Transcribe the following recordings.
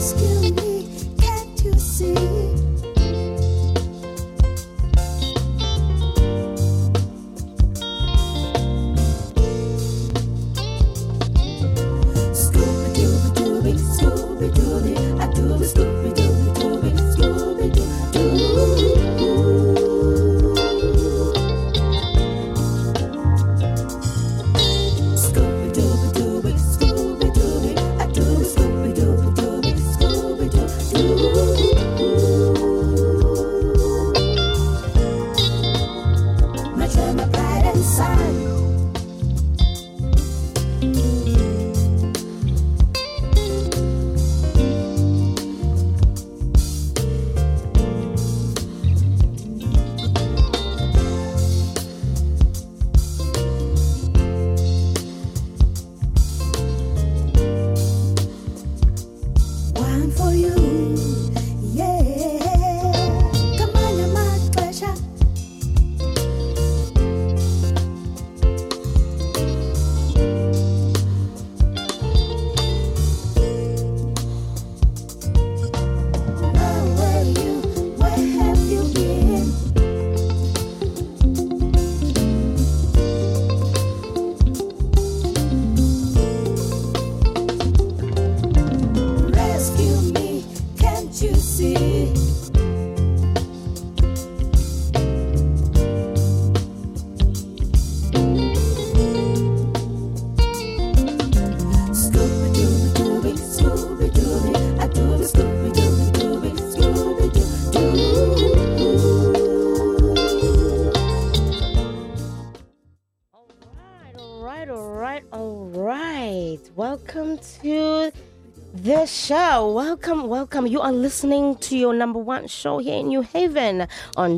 Welcome to the show. Welcome. You are listening to your number one show here in New Haven on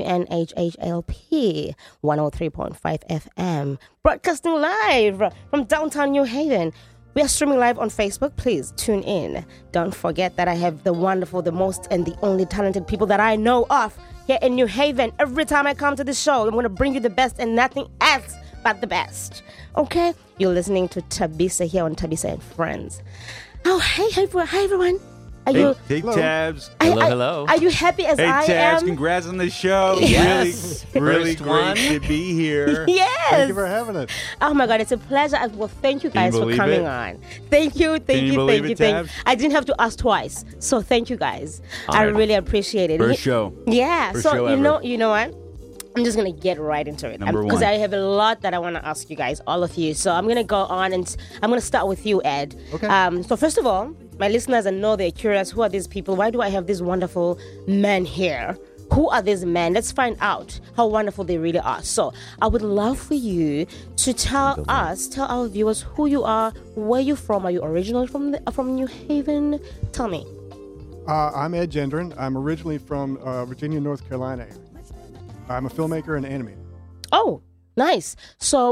WNHHLP 103.5 FM, broadcasting live from downtown New Haven. We are streaming live on Facebook. Please tune in. Don't forget that I have the wonderful, the most, and the only talented people that I know of here in New Haven. Every time I come to the show, I'm going to bring you the best and nothing else but the best. Okay? You're listening to Thabisa here on Thabisa and Friends. Oh, hey everyone. Hey, Tabs. Hello. Are you happy as I Hey, Tabs, am? congrats on the show. Yes. Really First great one. to be here. Yes. Thank you for having us. Oh my God, it's a pleasure. Well, thank you Can you guys for believe coming it? on. Thank you. Can you believe it, Tabs? I didn't have to ask twice, so thank you guys. I Honored. really appreciate it. First show. Yeah. First so show you ever. know what? I'm just gonna get right into it Number because one. I have a lot that I want to ask you guys, all of you. So I'm gonna go on and I'm gonna start with you, Ed. Okay. So first of all, my listeners, I know they're curious. Who are these people? Why do I have these wonderful men here? Who are these men? Let's find out how wonderful they really are. So I would love for you to tell our viewers who you are, where you're from. Are you originally from New Haven? Tell me. I'm Ed Gendron. I'm originally from Virginia, North Carolina area. I'm a filmmaker and animator. Oh, nice. So,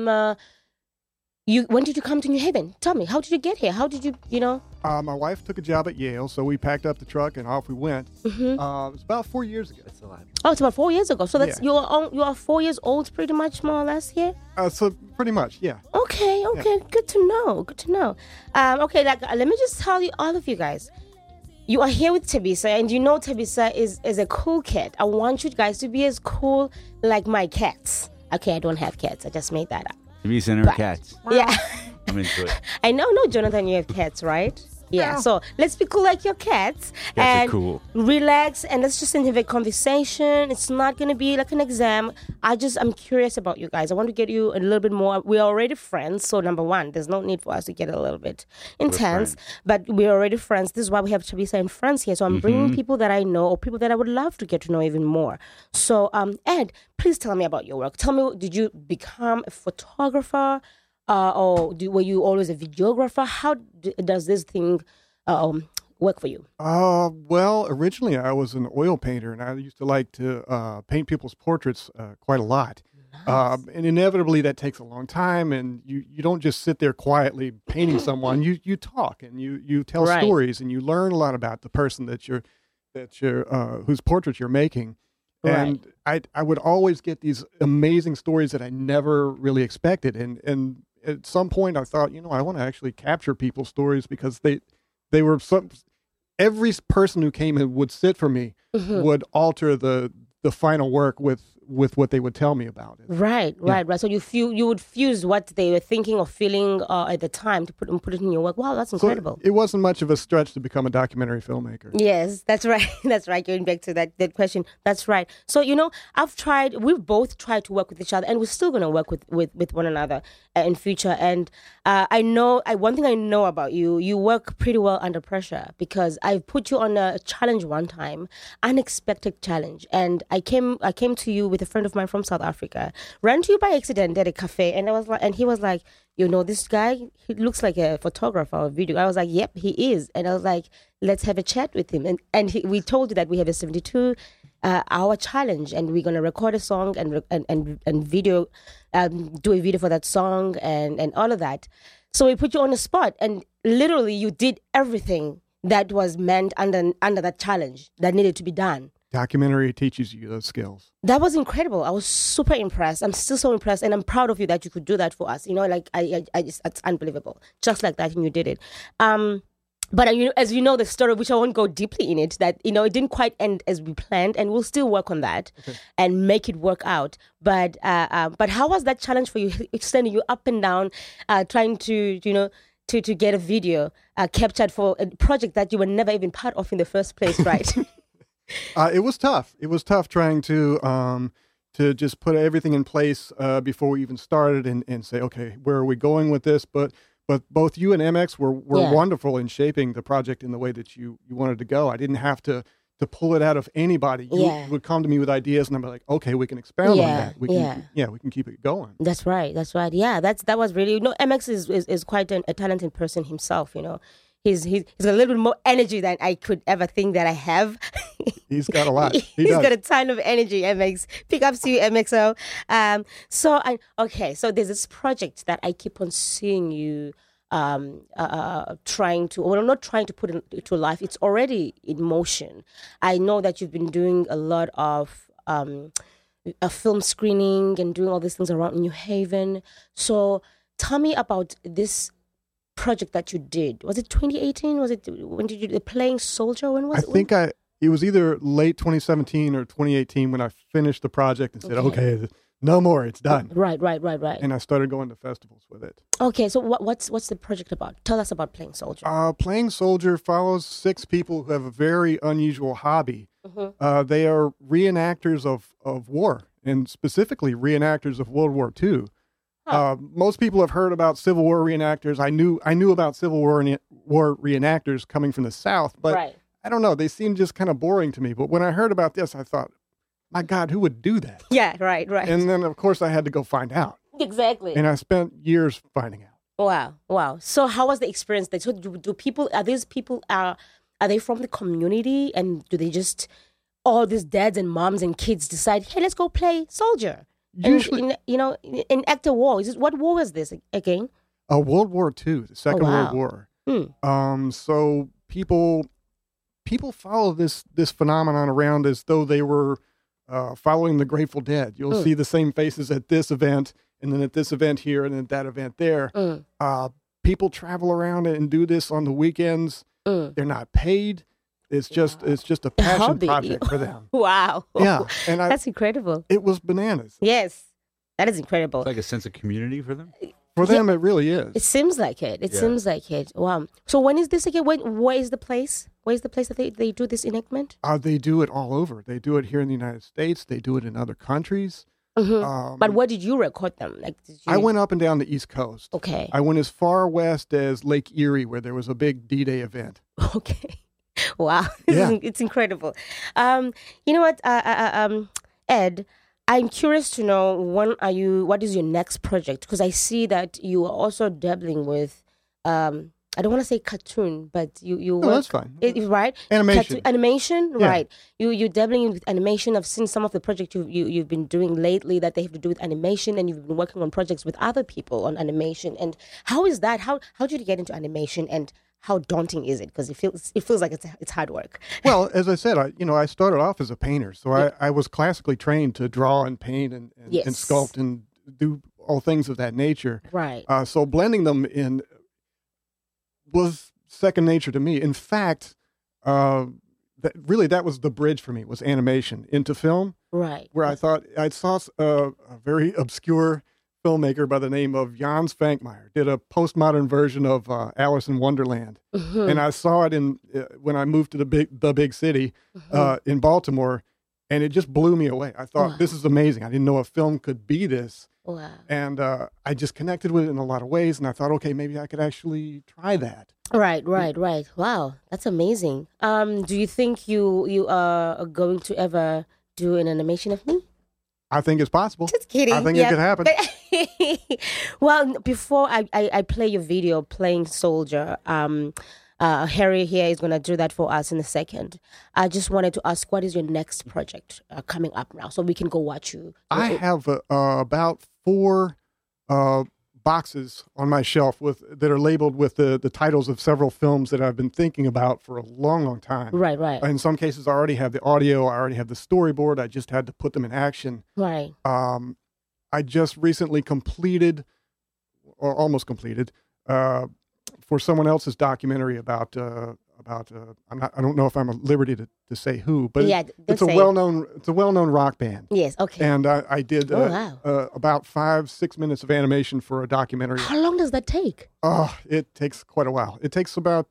when did you come to New Haven? Tell me, how did you get here? How did you, My wife took a job at Yale, so we packed up the truck and off we went. Mm-hmm. It was about 4 years ago. That's a lot. Oh, it's about 4 years ago. So that's Yeah. you are 4 years old, pretty much, more or less here. So pretty much, yeah. Okay, good to know. Okay, let me just tell you, all of you guys, you are here with Thabisa, and you know Thabisa is a cool kid. I want you guys to be as cool like my cats. Okay, I don't have cats. I just made that up. Thabisa and her cats. Yeah. I'm into it. I know, Jonathan, you have cats, right? Yeah, so let's be cool like your cats. Cats are and cool. Relax, and let's just have a conversation. It's not going to be like an exam. I'm curious about you guys. I want to get you a little bit more. We're already friends, so number one, there's no need for us to get a little bit intense. But we're already friends. This is why we have Thabisa and Friends here. So I'm bringing people that I know or people that I would love to get to know even more. So, Ed, please tell me about your work. Tell me, did you become a photographer? Were you always a videographer? How does this thing work for you? Well, originally I was an oil painter, and I used to like to paint people's portraits quite a lot. Nice. And inevitably that takes a long time, and you don't just sit there quietly painting someone. You talk and you tell Right. stories, and you learn a lot about the person that you're whose portrait you're making. And I would always get these amazing stories that I never really expected. And at some point I thought, I want to actually capture people's stories because they were every person who came and would sit for me would alter the final work with what they would tell me about it. Right. So you would fuse what they were thinking or feeling at the time to put it in your work. Wow, that's incredible. So it wasn't much of a stretch to become a documentary filmmaker. Yes, that's right. That's right. Going back to that question. That's right. So, we've both tried to work with each other, and we're still going to work with one another in future. And one thing I know about you, you work pretty well under pressure, because I put you on a challenge one time, unexpected challenge. And I came to you with a friend of mine from South Africa, ran to you by accident at a cafe, and he was like, this guy, he looks like a photographer or video. I was like, yep, he is. And I was like, let's have a chat with him. And we told you that we have a 72-hour challenge, and we're going to record a song and video, do a video for that song and all of that. So we put you on the spot, and literally you did everything that was meant under that challenge that needed to be done. Documentary teaches you those skills. That was incredible. I was super impressed. I'm still so impressed, and I'm proud of you that you could do that for us. It's unbelievable. Just like that, and you did it. But as you know the story, which I won't go deeply in it, that it didn't quite end as we planned, and we'll still work on that and make it work out. But how was that challenge for you? Extending you up and down, trying to to get a video captured for a project that you were never even part of in the first place, right? It was tough. It was tough trying to just put everything in place before we even started and say, okay, where are we going with this? But both you and MX were wonderful in shaping the project in the way that you wanted to go. I didn't have to pull it out of anybody. You would come to me with ideas, and I'm like, okay, we can expound on that. We can keep it going. That's right. Yeah, that was really. MX is quite a talented person himself. He's got a little bit more energy than I could ever think that I have. He's got a lot. He's got a ton of energy, MX. Pick up to you, MXO. So there's this project that I keep on seeing you trying to, well, not trying to put it to life. It's already in motion. I know that you've been doing a lot of a film screening and doing all these things around New Haven. So tell me about this project that you did. Was it 2018? When did you do Playing Soldier? When was it? I think it was either late 2017 or 2018 when I finished the project and said, okay, no more, it's done. Right. And I started going to festivals with it. Okay, so what's the project about? Tell us about Playing Soldier. Playing Soldier follows 6 people who have a very unusual hobby. Mm-hmm. They are reenactors of war, and specifically reenactors of World War II. Most people have heard about Civil War reenactors. I knew about Civil War reenactors coming from the South, but I don't know. They seem just kind of boring to me. But when I heard about this, I thought, my God, who would do that? Yeah, right. And then, of course, I had to go find out. Exactly. And I spent years finding out. Wow. So how was the experience? So are they from the community, and do they just, all these dads and moms and kids decide, hey, let's go play soldier? Usually, enact a war. What war was this again? World War II, the Second World War. So people follow this phenomenon around as though they were following the Grateful Dead. You'll see the same faces at this event, and then at this event here, and at that event there. People travel around and do this on the weekends. They're not paid. It's just a passion project for them. Wow. Yeah. And that's incredible. It was bananas. Yes. That is incredible. It's like a sense of community for them? For them, it really is. It seems like it. It seems like it. Wow. So when is this again? Where is the place? Where is the place that they do this enactment? They do it all over. They do it here in the United States. They do it in other countries. Mm-hmm. But where did you record them? I went up and down the East Coast. Okay. I went as far west as Lake Erie, where there was a big D-Day event. Okay. Wow. It's incredible. You know what, Ed, I'm curious to know, what is your next project? Because I see that you are also dabbling with, I don't want to say cartoon, but you work. No, that's fine. Right? Animation. Animation, yeah. Right. You're dabbling with animation. I've seen some of the projects you've been doing lately that they have to do with animation, and you've been working on projects with other people on animation. And how is that? How did you get into animation, and how daunting is it? Because it feels like it's hard work. Well, as I said, I started off as a painter, so I was classically trained to draw and paint and sculpt and do all things of that nature. Right. So blending them in was second nature to me. In fact, that was the bridge for me, was animation into film, Right. where I thought I saw a very obscure filmmaker by the name of Jan Svankmajer did a postmodern version of Alice in Wonderland, and I saw it when I moved to the big city in Baltimore, and it just blew me away. I thought, this is amazing. I didn't know a film could be this. Wow. And I just connected with it in a lot of ways, and I thought, okay, maybe I could actually try that. Right. Wow, that's amazing. Do you think you are going to ever do an animation of me? I think it's possible. Just kidding. I think it could happen. Well, before I play your video playing Soldier, Harry here is going to do that for us in a second. I just wanted to ask, what is your next project coming up now, so we can go watch you? I have about 4 boxes on my shelf that are labeled with the titles of several films that I've been thinking about for a long, long time. Right. In some cases, I already have the audio. I already have the storyboard. I just had to put them in action. Right. I just recently completed, or almost completed, for someone else's documentary about I don't know if I'm at liberty to say who, but Yeah, it's a say it. well-known rock band. Yes. Okay. And I did wow. about 5-6 minutes of animation for a documentary. How long does that take? Oh, it takes quite a while. It takes about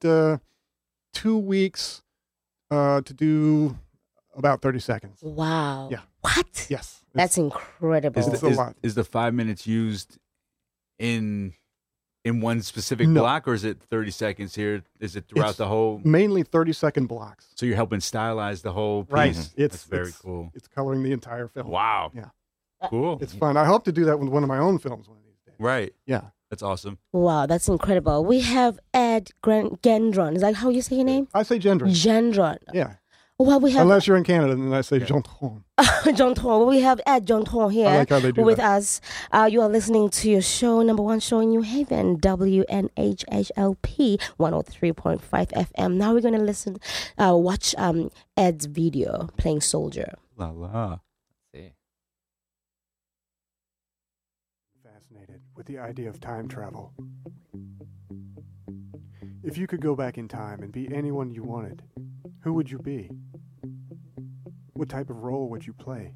2 weeks to do about 30 seconds. Wow. Yeah. What? Yes. That's incredible. It's a lot. Is the 5 minutes used in one specific block, or is it 30 seconds here? Is it throughout the whole? Mainly 30-second blocks. So you're helping stylize the whole piece. Right. That's very cool. It's coloring the entire film. Wow. Yeah. Cool. It's fun. I hope to do that with one of my own films one of these days. Right. Yeah. That's awesome. Wow, that's incredible. We have Ed Gendron. Is that how you say your name? I say Gendron. Gendron. Yeah. Well, we have Unless you're in Canada, then I say Gendron. Gendron. We have Ed Gendron here I like how they do with that. us. You are listening to your show, number one show in New Haven, WNHHLP 103.5 FM. Now we're going to watch Ed's video playing Soldier. La la. Fascinated with the idea of time travel. If you could go back in time and be anyone you wanted, who would you be? What type of role would you play?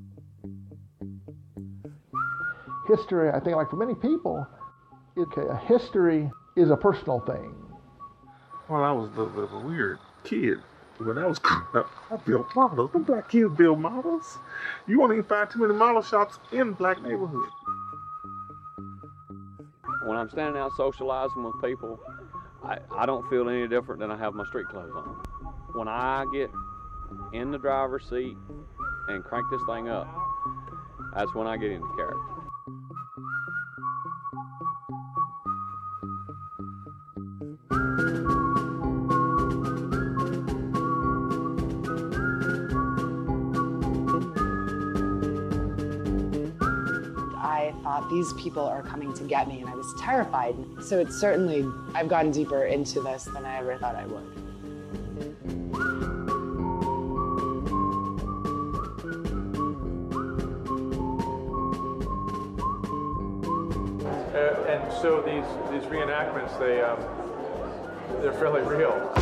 History, I think, like for many people, a history is a personal thing. Well, I was a little bit of a weird kid. When I was growing up, I built models. Them black kids build models. You won't even find too many model shops in black neighborhoods. When I'm standing out socializing with people, I don't feel any different than I have my street clothes on. When I get in the driver's seat and crank this thing up, that's when I get into character. I thought these people are coming to get me, and I was terrified. So it's certainly, I've gotten deeper into this than I ever thought I would. And so these reenactments, they're fairly real.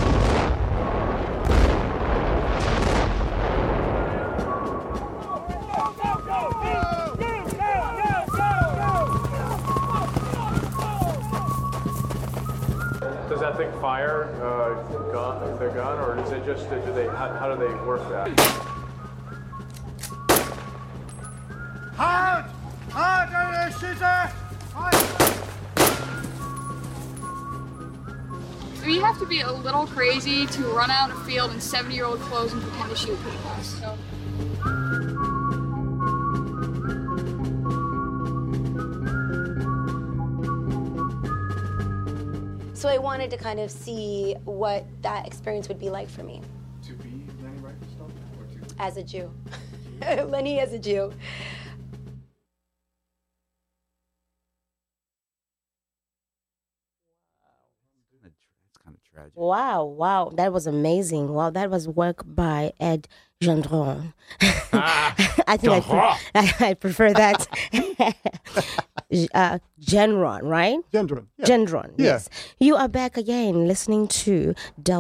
Does that thing fire their gun, or is it just how do they work that? So you have to be a little crazy to run out in a field in 70-year-old clothes and pretend to shoot people. So. So I wanted to kind of see what that experience would be like for me. To be Lenny Riefenstahl or to... As a Jew. Lenny as a Jew. It's kind of tragic. Wow, that was amazing. Wow, that was work by Ed Gendron. I think I prefer that. Genron, right? Gendron. Yeah. Gendron, Yeah. yes. You are back again listening to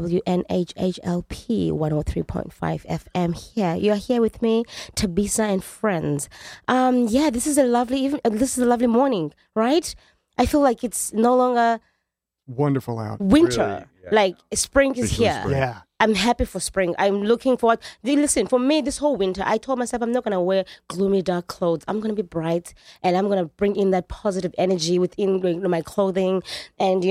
WNHHLP 103.5 FM here. You are here with me, Tabisa and friends. This is a lovely morning, right? I feel like it's no longer Wonderful out. winter. Really, yeah. Like spring is Officially here. spring. Yeah. I'm happy for spring. I'm looking forward. Listen, for me, this whole winter, I told myself I'm not going to wear gloomy, dark clothes. I'm going to be bright, and I'm going to bring in that positive energy within my clothing. And,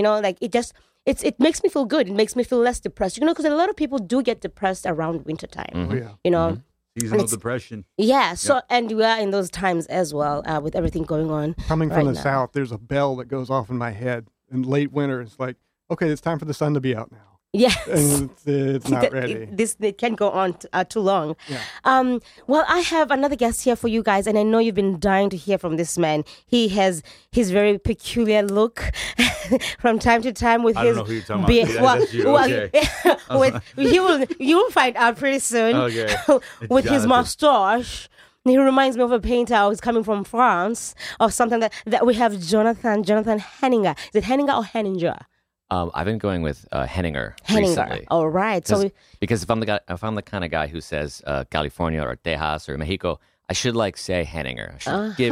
it makes me feel good. It makes me feel less depressed. Because a lot of people do get depressed around wintertime. Oh, yeah. Seasonal depression. Yeah. So, and we are in those times as well with everything going on. Coming right from the now. south, there's a bell that goes off in my head. In late winter, it's like, okay, it's time for the sun to be out now. Yes. And it's not ready. It can't go on too long. Yeah. Well, I have another guest here for you guys, and I know you've been dying to hear from this man. He has his very peculiar look from time to time with I his don't know who you're talking beard. about. That's you. Okay. You'll find out pretty soon. Okay. With his Jonathan. mustache. He reminds me of a painter who's coming from France or something that we have Jonathan Henninger. Is it Henninger or Henninger? I've been going with Henninger Henninger. recently. All right. So Because if I'm the kind of guy who says California or Tejas or Mexico, I should say Henninger. I should give,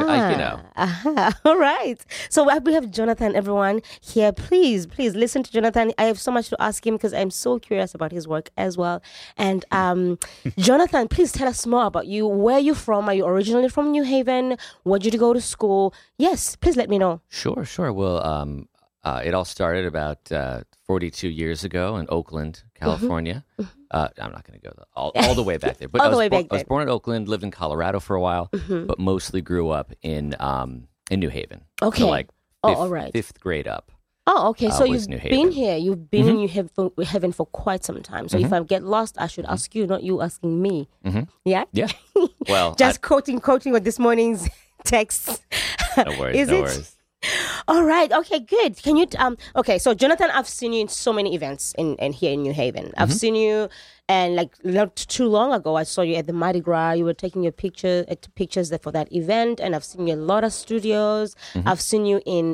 All right. So we have Jonathan, everyone, here. Please listen to Jonathan. I have so much to ask him because I'm so curious about his work as well. And Jonathan, please tell us more about you. Where are you from? Are you originally from New Haven? Where did you go to school? Yes, please let me know. Sure. Well, it all started about 42 years ago in Oakland, California. I'm not going to go all the way back there. But All the way I back was there. born in Oakland, lived in Colorado for a while, but mostly grew up in New Haven. Okay. So like all right. fifth grade up. Oh, okay. So was you've New been Haven. here. You've been in New Haven for quite some time. So if I get lost, I should ask you, not you asking me. Yeah? Yeah. Well, Just quoting what this morning's text. no worries. Is no it? worries. All right. Okay, good. Can you, okay, so Jonathan, I've seen you in so many events in here in New Haven. I've seen you, and like not too long ago, I saw you at the Mardi Gras. You were taking your pictures for that event, and I've seen you in a lot of studios. I've seen you in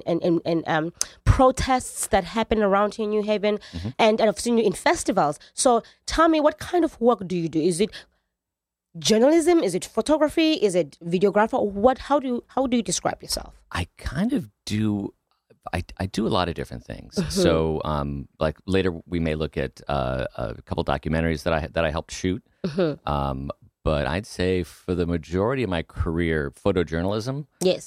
protests that happen around here in New Haven, and I've seen you in festivals. So tell me, what kind of work do you do? Is it journalism? Is it photography? Is it videographer? What? How do you describe yourself? I kind of do. I do a lot of different things. So, like later we may look at a couple documentaries that I helped shoot. But I'd say for the majority of my career, photojournalism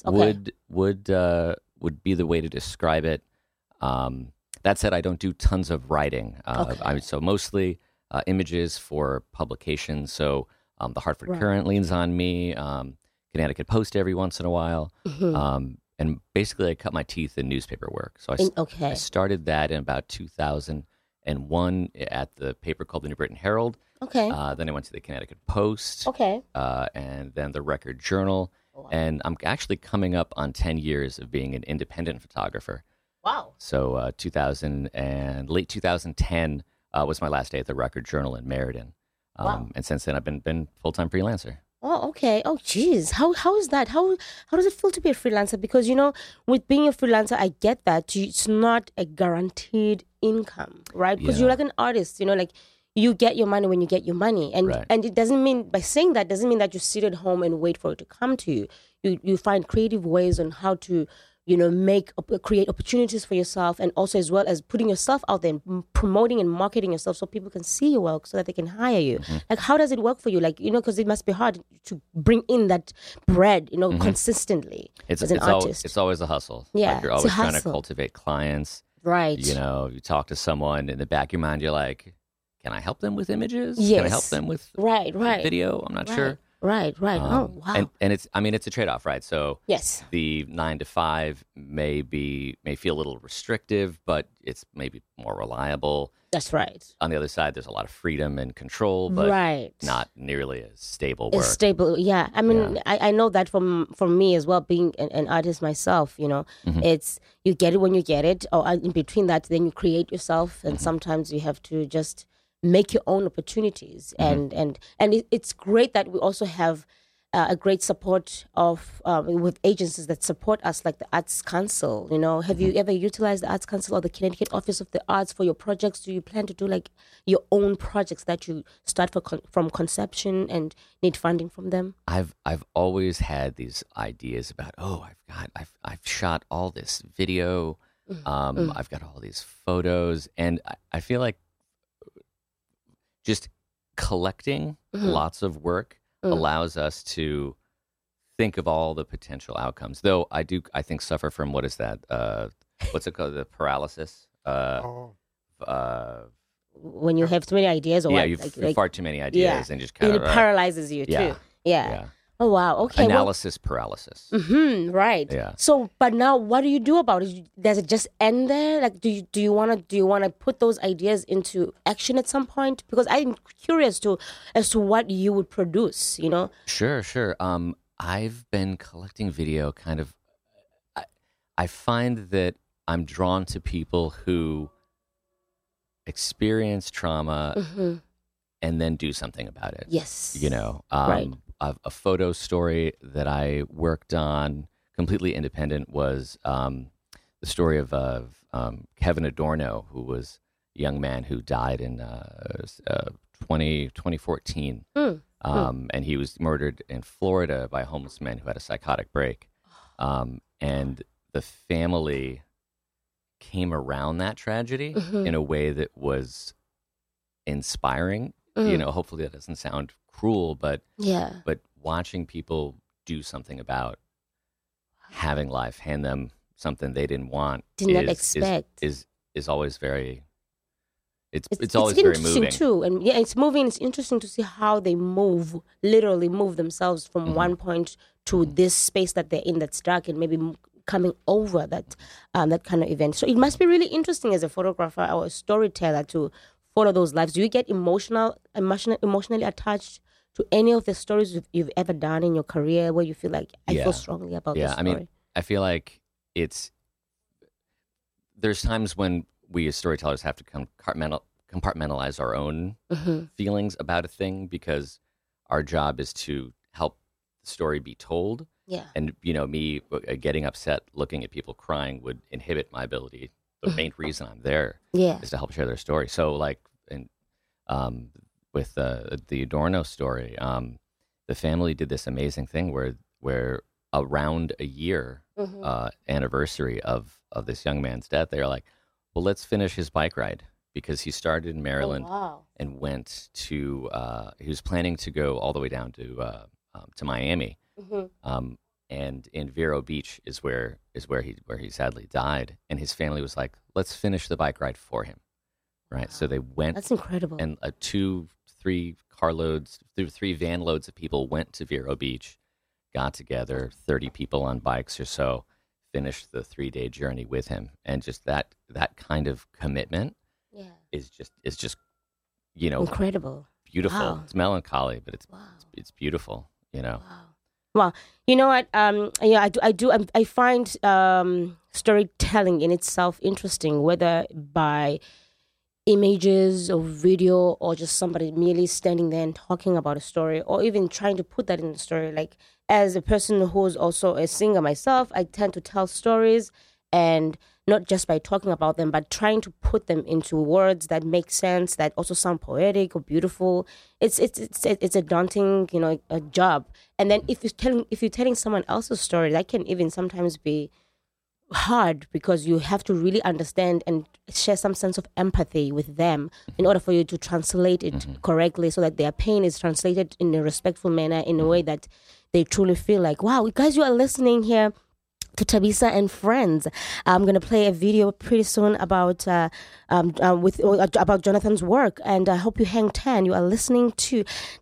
would be the way to describe it. That said, I don't do tons of writing. So mostly images for publications. So the Hartford Courant leans on me. Connecticut Post every once in a while. And basically, I cut my teeth in newspaper work. So I started that in about 2001 at the paper called the New Britain Herald. Okay. Then I went to the Connecticut Post. Okay. And then the Record Journal. Wow. And I'm actually coming up on 10 years of being an independent photographer. Wow. So late 2010 was my last day at the Record Journal in Meriden. And since then, I've been full-time freelancer. Oh, okay. Oh, geez. How is that? How does it feel to be a freelancer? Because, with being a freelancer, I get that it's not a guaranteed income, right? Because you're like an artist, like you get your money when you get your money. And it doesn't mean, by saying that, doesn't mean that you sit at home and wait for it to come to you. You find creative ways on how to, create opportunities for yourself, and also as well as putting yourself out there and promoting and marketing yourself so people can see your work so that they can hire you. Like, how does it work for you? Like, because it must be hard to bring in that bread, consistently as an artist. It's always a hustle. Yeah, like you're it's a always trying to hustle. cultivate clients. Right. You talk to someone in the back of your mind, you're like, can I help them with images? Yes. Can I help them with video? I'm not sure. Right. Oh, wow. And it's a trade-off, right? So yes, the 9 to 5 may feel a little restrictive, but it's maybe more reliable. That's right. On the other side, there's a lot of freedom and control, but not nearly as stable work. It's stable, yeah. I mean, I know that from me as well, being an artist myself, it's you get it when you get it, or in between that, then you create yourself, and sometimes you have to just make your own opportunities. And it's great that we also have a great support of with agencies that support us, like the Arts Council. Have you ever utilized the Arts Council or the Connecticut Office of the Arts for your projects? Do you plan to do like your own projects that you start from conception and need funding from them? I've always had these ideas about I've shot all this video, I've got all these photos, and I feel like just collecting lots of work allows us to think of all the potential outcomes. Though I think suffer from, what is that? What's it called? The paralysis. When you have too many ideas, or yeah, what? you've far too many ideas and just kind it of paralyzes you too. Yeah. Oh wow. Okay. Analysis paralysis. Right. Yeah. So, but now, what do you do about it? Does it just end there? Like, do you want to put those ideas into action at some point? Because I'm curious as to what you would produce. Sure. I've been collecting video. Kind of. I find that I'm drawn to people who experience trauma and then do something about it. Yes. Right. A photo story that I worked on, completely independent, was the story of Kevin Adorno, who was a young man who died in 2014. And he was murdered in Florida by a homeless man who had a psychotic break. And the family came around that tragedy in a way that was inspiring. Hopefully that doesn't sound cruel, but watching people do something about having life hand them something they didn't want, did not expect, is always very. It's always very moving too, and it's moving. It's interesting to see how they literally move themselves from one point to this space that they're in that's dark, and maybe coming over that kind of event. So it must be really interesting as a photographer or a storyteller to follow those lives. Do you get emotionally attached to any of the stories you've ever done in your career where you feel like, I feel strongly about this story? I mean, I feel like there's times when we as storytellers have to compartmentalize our own feelings about a thing, because our job is to help the story be told. Yeah. And, me getting upset, looking at people crying would inhibit my ability. The main reason I'm there is to help share their story. So, with the Adorno story, the family did this amazing thing where around a year anniversary of this young man's death, they were like, well, let's finish his bike ride, because he started in Maryland and went to he was planning to go all the way down to Miami. And in Vero Beach is where he sadly died, and his family was like, let's finish the bike ride for him. Right. So they went. That's incredible. And 2-3 van loads of people went to Vero Beach, got together, 30 people on bikes or so, finished the 3-day journey with him. And just that kind of commitment is just incredible. Beautiful. Wow. It's melancholy, but it's beautiful, Wow. Well, you know what? I find storytelling in itself interesting, whether by images or video or just somebody merely standing there and talking about a story, or even trying to put that in the story. Like, as a person who's also a singer myself, I tend to tell stories, and not just by talking about them, but trying to put them into words that make sense, that also sound poetic or beautiful. It's a daunting, a job. And then if you're telling someone else's story, that can even sometimes be hard, because you have to really understand and share some sense of empathy with them in order for you to translate it correctly, so that their pain is translated in a respectful manner, in a way that they truly feel like, wow, guys, you are listening here to Thabisa and Friends. I'm going to play a video pretty soon about about Jonathan's work, and I hope you hang 10. You are listening to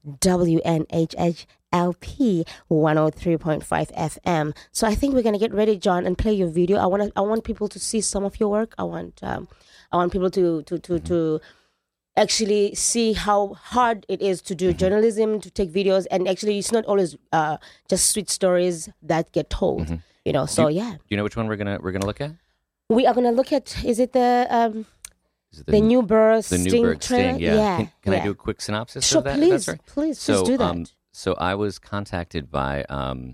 WNHH LP 103.5 FM. So I think we're gonna get ready, John, and play your video. I want people to see some of your work. I want people to actually see how hard it is to do journalism, to take videos, and actually it's not always just sweet stories that get told. So Do you know which one we're gonna look at? We are gonna look at, is it the Newberg Sting trailer? Yeah. Can I do a quick synopsis sure, of that? Please do that. So I was contacted by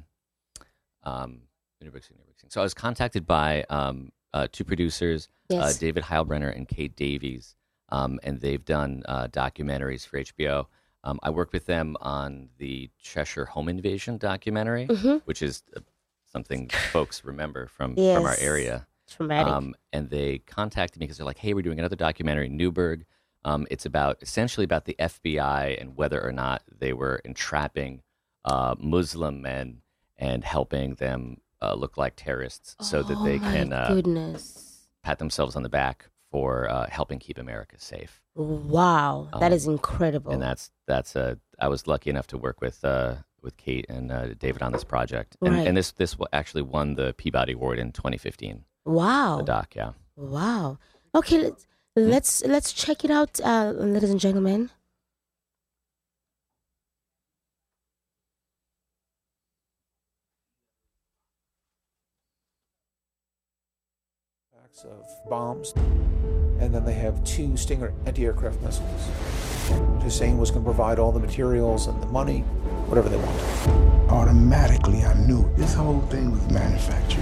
So I was contacted by two producers, Yes. David Heilbrenner and Kate Davies, and they've done documentaries for HBO. I worked with them on the Cheshire Home Invasion documentary, which is something folks remember from our area. Traumatic. And they contacted me because they're like, "Hey, we're doing another documentary in Newburgh. It's essentially about the FBI and whether or not they were entrapping Muslim men and helping them look like terrorists so that they can pat themselves on the back for helping keep America safe." Wow, that is incredible. And I was lucky enough to work with Kate and David on this project, and, Right. and this actually won the Peabody Award in 2015. Wow. The doc, yeah. Wow. Okay, let's check it out, ladies and gentlemen. Of bombs, and then they have 2 Stinger anti-aircraft missiles. Hussein was going to provide all the materials and the money, whatever they wanted. Automatically, I knew this whole thing was manufactured.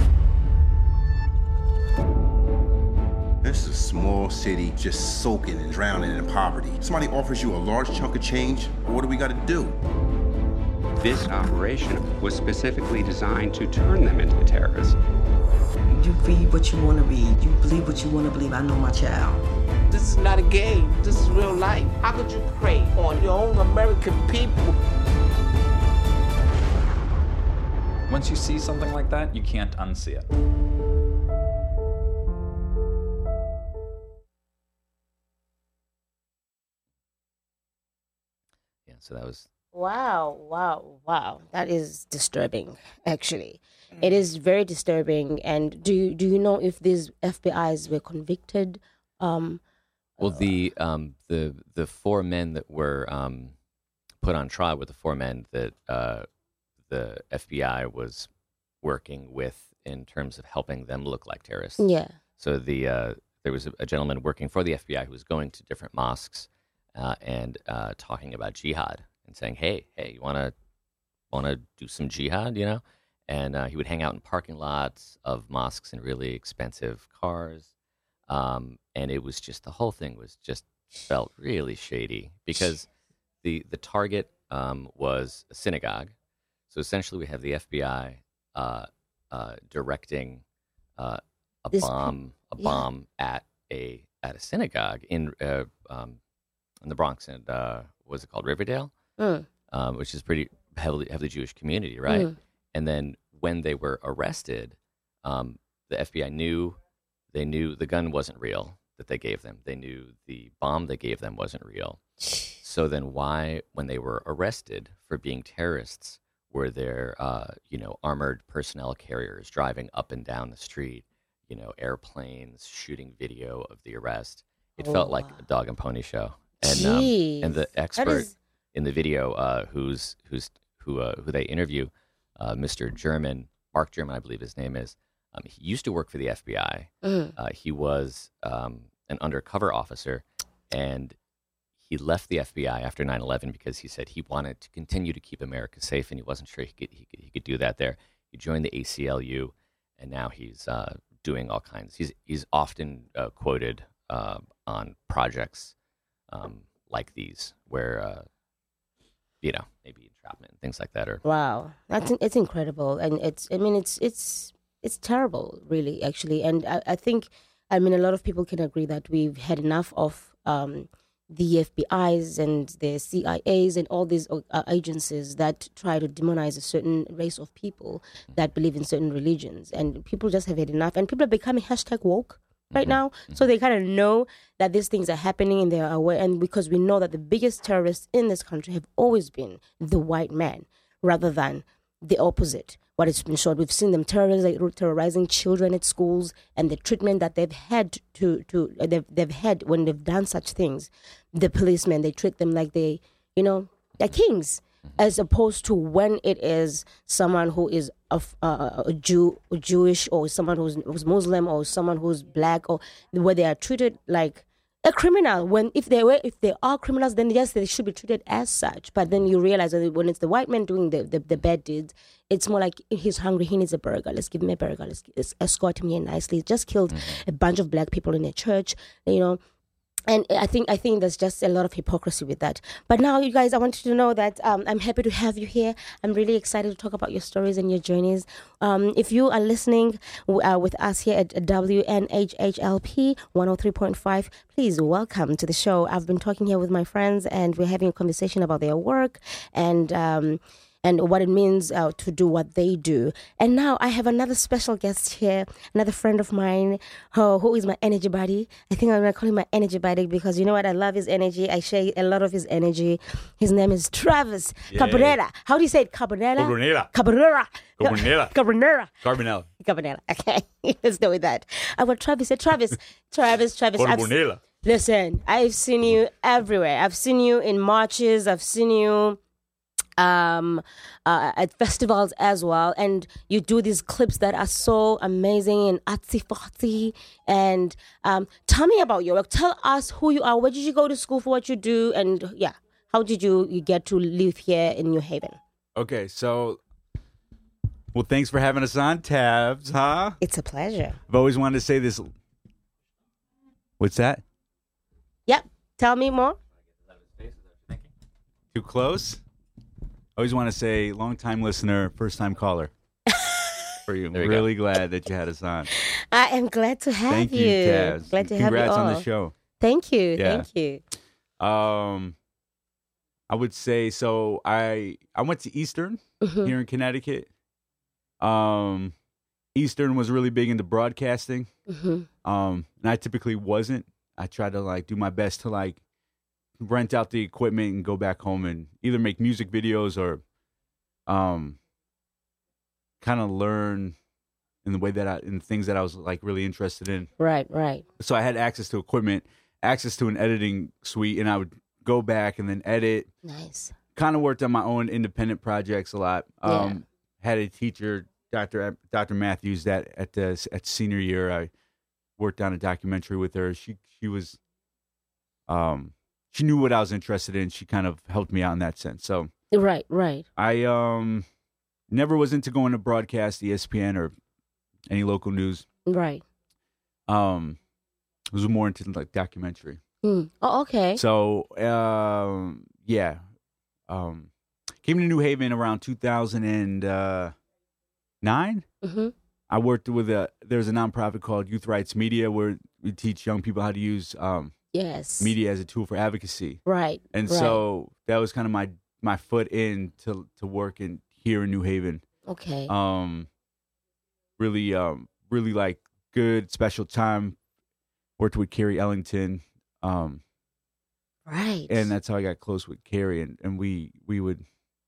This is a small city just soaking and drowning in poverty. Somebody offers you a large chunk of change, what do we got to do? This operation was specifically designed to turn them into terrorists. You read what you want to read. You believe what you want to believe. I know my child. This is not a game. This is real life. How could you prey on your own American people? Once you see something like that, you can't unsee it. Yeah, so that was... Wow. That is disturbing, actually. It is very disturbing. And do you know if these FBIs were convicted? Well, the 4 men that were put on trial were the 4 men that the FBI was working with in terms of helping them look like terrorists. Yeah. So there was a gentleman working for the FBI who was going to different mosques and talking about jihad and saying, "Hey, you want to do some jihad, you know?" And he would hang out in parking lots of mosques in really expensive cars. And it was just, the whole thing was just felt really shady because the target was a synagogue. So essentially we have the FBI directing a bomb at a synagogue in the Bronx and what is it called, Riverdale, which is pretty heavily Jewish community, right? And then when they were arrested, the FBI knew the gun wasn't real that they gave them. They knew the bomb they gave them wasn't real. So then why, when they were arrested for being terrorists, were there armored personnel carriers driving up and down the street, airplanes shooting video of the arrest? It felt like a dog and pony show. And the expert in the video who they interview, Mr. German, Mark German, I believe his name is. He used to work for the FBI. He was an undercover officer, and he left the FBI after 9/11 because he said he wanted to continue to keep America safe, and he wasn't sure he could do that there. He joined the ACLU, and now he's doing all kinds. He's often quoted on projects like these where maybe entrapment and things like that. Wow, it's incredible, and it's terrible, really, actually. And I think, a lot of people can agree that we've had enough of the FBIs and the CIAs and all these agencies that try to demonize a certain race of people that believe in certain religions. And people just have had enough. And people are becoming #woke right now. So they kind of know that these things are happening and they are aware. And because we know that the biggest terrorists in this country have always been the white man rather than the opposite. What has been shown, we've seen them terrorizing children at schools, and the treatment that they've had they've had when they've done such things. The policemen, they treat them like they're kings, as opposed to when it is someone who is Jewish, or someone who's Muslim, or someone who's black, or where they are treated like a criminal. If they are criminals, then yes, they should be treated as such. But then you realize that when it's the white man doing the bad deeds, it's more like he's hungry, he needs a burger. Let's give him a burger. Let's escort him here nicely. He just killed a bunch of black people in a church, And I think there's just a lot of hypocrisy with that. But now, you guys, I want you to know that I'm happy to have you here. I'm really excited to talk about your stories and your journeys. If you are listening with us here at WNHHLP 103.5, please welcome to the show. I've been talking here with my friends, and we're having a conversation about their work and what it means to do what they do. And now I have another special guest here, another friend of mine who is my energy buddy. I think I'm going to call him my energy buddy because you know what? I love his energy. I share a lot of his energy. His name is Travis Cabrera. How do you say it? Cabrera? Cabrera. Carbonella. Okay, let's go with that. Travis. Listen, I've seen you everywhere. I've seen you in marches. I've seen you at festivals as well, and you do these clips that are so amazing and artsy-fartsy. And tell me about your work. Tell us who you are. Where did you go to school for what you do? And how did you get to live here in New Haven? Okay, so thanks for having us on, Tabs, huh? It's a pleasure. I've always wanted to say this. What's that? Yep. Tell me more. Too close? I always want to say, long-time listener, first-time caller. For you. I'm really glad that you had us on. I am glad to have Thank you. you, Taz. Glad to have you Congrats all. on the show. Thank you. Yeah. Thank you. I would say, so I went to Eastern here in Connecticut. Eastern was really big into broadcasting. And I typically wasn't. I tried to do my best to rent out the equipment and go back home and either make music videos or kind of learn in the way that in things that I was really interested in. Right. So I had access to equipment, access to an editing suite, and I would go back and then edit. Nice. Kind of worked on my own independent projects a lot. Had a teacher, Dr. Matthews, that at senior year I worked on a documentary with her. She was she knew what I was interested in. She kind of helped me out in that sense. So right. I never was into going to broadcast, ESPN, or any local news. Right. Was more into documentary. Oh, okay. So came to New Haven around 2009. I worked with there's a nonprofit called Youth Rights Media where we teach young people how to use media as a tool for advocacy. Right. And so that was kind of my foot in to work here in New Haven. Okay. Really good special time. Worked with Carrie Ellington. Right. And that's how I got close with Carrie, and we would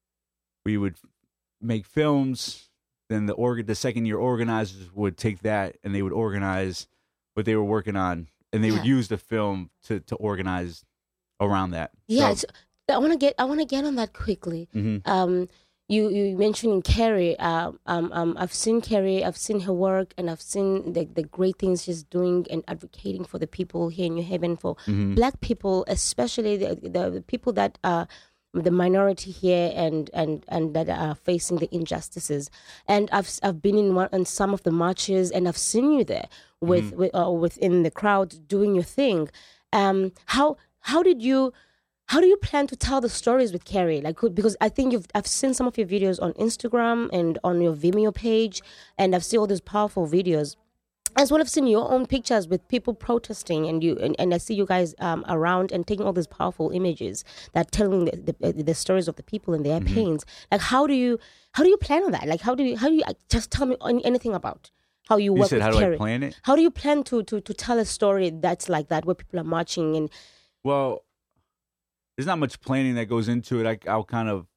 make films. Then the second year organizers would take that and they would organize what they were working on, and they would use the film to organize around that. Yeah, so, I want to get on that quickly. You mentioning Carrie. I've seen Carrie. I've seen her work, and I've seen the great things she's doing and advocating for the people here in New Haven, for Black people, especially the people that are the minority here and that are facing the injustices. And I've been in some of the marches, and I've seen you there within the crowd doing your thing. How do you plan to tell the stories with Carrie? Because I think I've seen some of your videos on Instagram and on your Vimeo page, and I've seen all these powerful videos. As well, I've seen your own pictures with people protesting, and I see you guys around and taking all these powerful images that telling the stories of the people and their pains. How do you plan on that? How do you just tell me anything about how you work with Carrie? How do I plan it? How do you plan to tell a story that's like that, where people are marching and? Well, there's not much planning that goes into it. I'll kind of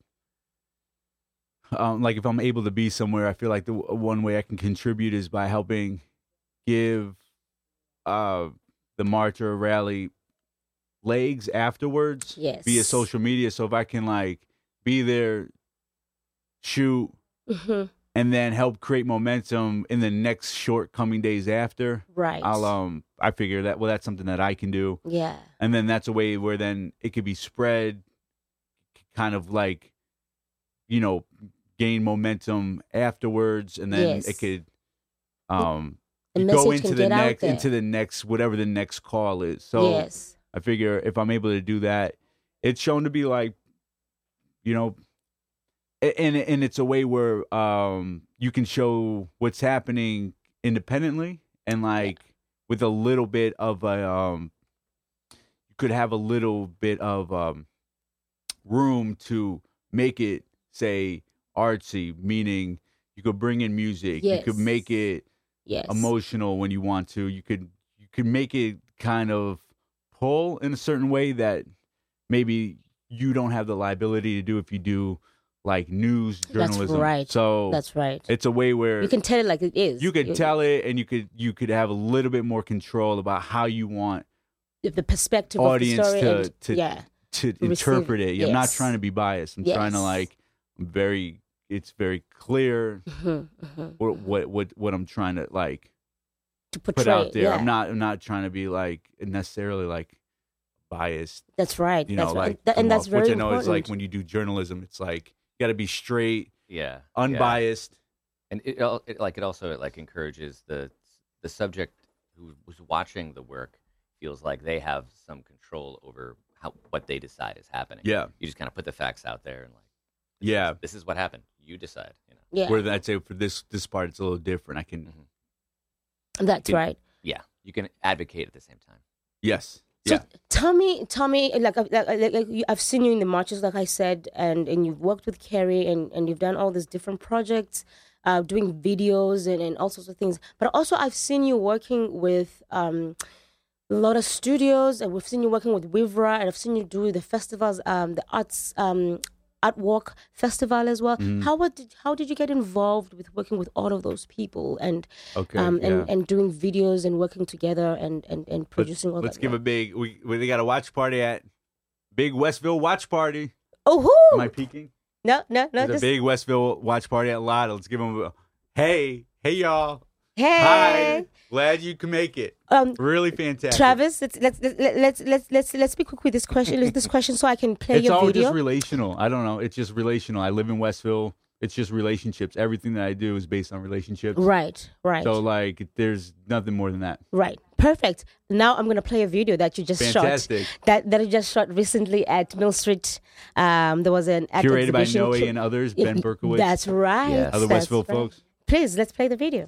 if I'm able to be somewhere, I feel like the one way I can contribute is by helping give the march or rally legs afterwards via social media. So if I can be there, shoot, and then help create momentum in the next short coming days after. Right. I figure that, well, that's something that I can do. Yeah. And then that's a way where then it could be spread, kind of like, you know, gain momentum afterwards, and then Yes. it could The go message into can the get out next there. into the next whatever the next call is. So Yes. I figure if I'm able to do that, it's shown to be like, you know, and it's a way where you can show what's happening independently, and like with a little bit of a you could have a little bit of room to make it, say, artsy, meaning you could bring in music, you could Yes. make it Yes. emotional when you want to, you could make it kind of pull in a certain way that maybe you don't have the liability to do if you do like news journalism. That's right. So That's right. it's a way where You can tell it like it is. you could tell it, and you could have a little bit more control about how you want the perspective audience of the story to receive interpret it. I'm not yes. trying to be biased. I'm trying to Yes. like it's very clear what I'm trying to like to put portray, out there. yeah. I'm not trying to be like necessarily like biased. That's right. You know, That's like right. And come that's off, very which I know important. is like when you do journalism, it's like you got to be straight, Yeah. unbiased. And it also encourages the subject who was watching the work feels like they have some control over what they decide is happening. Yeah. You just kind of put the facts out there and this is what happened. You decide. You know. Yeah. Where I'd say for this part, it's a little different. I can. That's right. Yeah, you can advocate at the same time. Yes. So Yeah. tell me, like I've seen you in the marches, like I said, and you've worked with Kerry, and you've done all these different projects, doing videos and all sorts of things. But also, I've seen you working with a lot of studios, and we've seen you working with Wivra, and I've seen you do the festivals, the arts. Art Walk Festival as well. Mhm. How did you get involved with working with all of those people and yeah. and doing videos and working together and producing all Let's that? give a big. They got a watch party at Big Westville Watch Party. Oh, Am I peeking? No. There's a Just, big Westville Watch Party at Lotta. Let's give them a hey y'all. hey, Hi. Glad you can make it. Really fantastic. Travis, let's be quick with this question, so I can play It's your all video. just relational. I don't know. It's just relational. I live in Westville. It's just relationships. Everything that I do is based on relationships. Right. So like, there's nothing more than that. Right. Perfect. Now I'm gonna play a video that you just Fantastic. shot. That you just shot recently at Mill Street. There was an art Curated by exhibition. Noe and others, Ben Berkowitz. That's right. Yes. Other That's Westville right. folks. Please, let's play the video.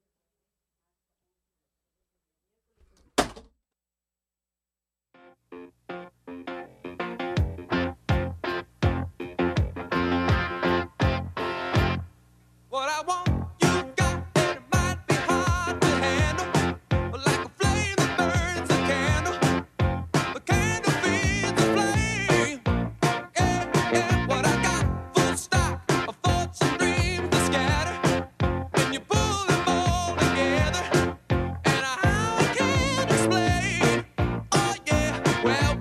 What I want, you got, and it might be hard to handle. But like a flame that burns a candle, the candle feeds the flame. Yeah, what I got, full stock of thoughts and dreams to scatter. And you pull them all together, and I can't explain. Oh yeah, well,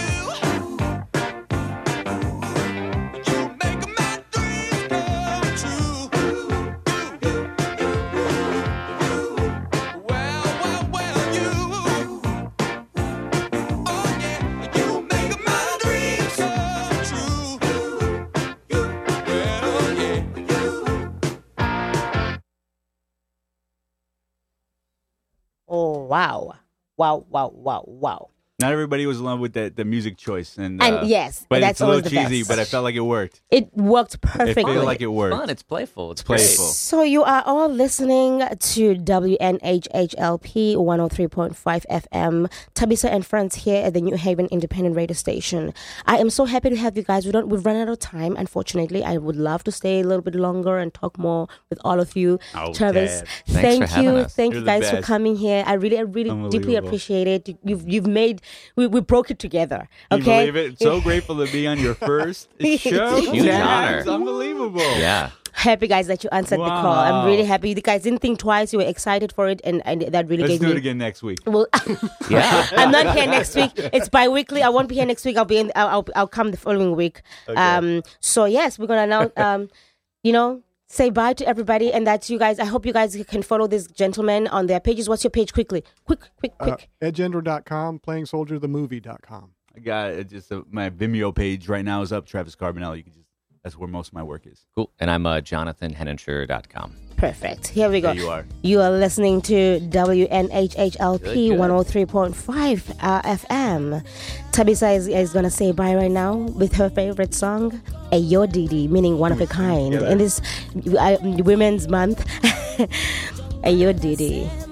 you make my dreams come true. Oh wow. Wow. Not everybody was in love with the music choice, and yes, but that's it's a little always the cheesy. best. But I felt like it worked. It worked perfectly. It felt like it worked. Fun. It's playful. It's playful. So you are all listening to WNHHLP 103.5 FM. Tabisa and friends here at the New Haven Independent Radio Station. I am so happy to have you guys. We've run out of time, unfortunately. I would love to stay a little bit longer and talk more with all of you. Oh, Travis, Dad. Thanks for having us. Thank You're you the guys for best. coming here. I really deeply Unbelievable. appreciate it. You've made we broke it together. Can Okay. you believe it? So grateful to be on your first show. Huge Dad, honor. It's unbelievable. Yeah. Happy guys that you answered the call. I'm Wow. really happy. You guys didn't think twice. You were excited for it, and that really Let's gave do me. it again next week. Well, Yeah. I'm not here next week. It's bi-weekly. I won't be here next week. I'll come the following week. Okay. So yes, we're gonna now say bye to everybody, and that's you guys. I hope you guys can follow these gentlemen on their pages. What's your page? Quick. Edgender.com, playingsoldierthemovie.com. I got my Vimeo page right now is up. Travis Carbonell. You can that's where most of my work is. Cool. And I'm JonathanHenninger.com. Perfect. Here we go. There you are. You are listening to WNHHLP 103.5 FM. Tabisa is going to say bye right now with her favorite song, Ayo Didi, meaning one of a kind. In this Women's Month, Ayo Didi.